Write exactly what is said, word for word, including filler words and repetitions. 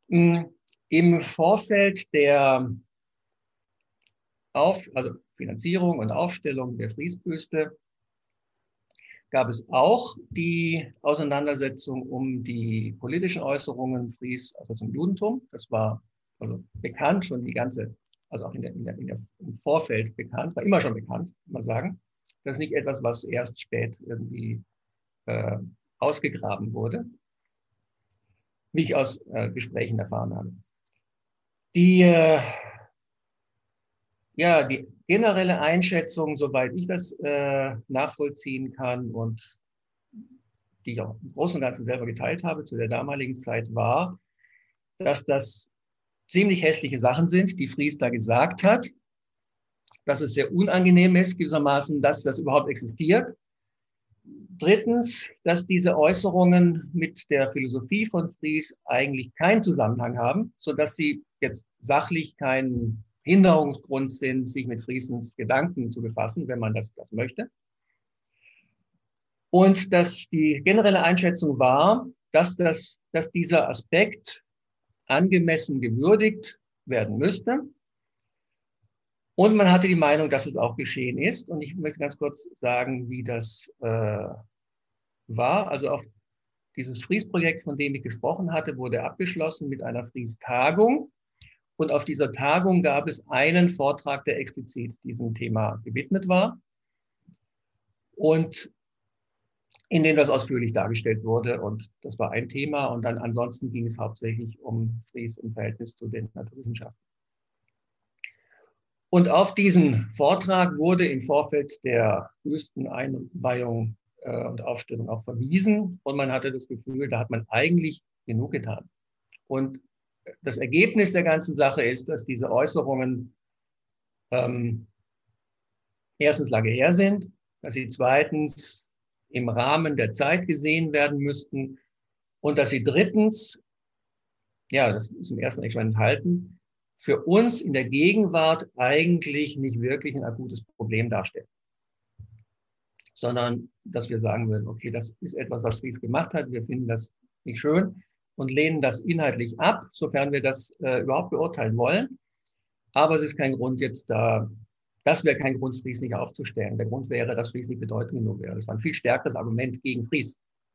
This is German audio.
Im Vorfeld der Auf, also Finanzierung und Aufstellung der Friesbüste gab es auch die Auseinandersetzung um die politischen Äußerungen Fries, also zum Judentum. Das war also bekannt, schon die ganze, also auch in der, in der, in der, im Vorfeld bekannt, war immer schon bekannt, kann man sagen. Das ist nicht etwas, was erst spät irgendwie äh, ausgegraben wurde, wie ich aus äh, Gesprächen erfahren habe. Die, äh, ja, die generelle Einschätzung, soweit ich das äh, nachvollziehen kann und die ich auch im Großen und Ganzen selber geteilt habe zu der damaligen Zeit, war, dass das ziemlich hässliche Sachen sind, die Fries da gesagt hat, dass es sehr unangenehm ist, gewissermaßen, dass das überhaupt existiert. Drittens, dass diese Äußerungen mit der Philosophie von Fries eigentlich keinen Zusammenhang haben, sodass sie jetzt sachlich kein Hinderungsgrund sind, sich mit Friesens Gedanken zu befassen, wenn man das, das möchte. Und dass die generelle Einschätzung war, dass, das, dass dieser Aspekt angemessen gewürdigt werden müsste. Und man hatte die Meinung, dass es auch geschehen ist. Und ich möchte ganz kurz sagen, wie das äh, war. Also auf dieses Fries-Projekt, von dem ich gesprochen hatte, wurde abgeschlossen mit einer Fries-Tagung. Und auf dieser Tagung gab es einen Vortrag, der explizit diesem Thema gewidmet war. Und in dem das ausführlich dargestellt wurde. Und das war ein Thema. Und dann ansonsten ging es hauptsächlich um Fries im Verhältnis zu den Naturwissenschaften. Und auf diesen Vortrag wurde im Vorfeld der Wüsteneinweihung äh, und Aufstellung auch verwiesen. Und man hatte das Gefühl, da hat man eigentlich genug getan. Und das Ergebnis der ganzen Sache ist, dass diese Äußerungen ähm, erstens lange her sind, dass sie zweitens im Rahmen der Zeit gesehen werden müssten und dass sie drittens, ja, das ist im ersten eigentlich schon enthalten, für uns in der Gegenwart eigentlich nicht wirklich ein akutes Problem darstellen, sondern dass wir sagen würden, okay, das ist etwas, was Fries gemacht hat, wir finden das nicht schön und lehnen das inhaltlich ab, sofern wir das äh, überhaupt beurteilen wollen. Aber es ist kein Grund jetzt da, das wäre kein Grund, Fries nicht aufzustellen. Der Grund wäre, dass Fries nicht bedeutend genug wäre. Das war ein viel stärkeres Argument gegen Fries.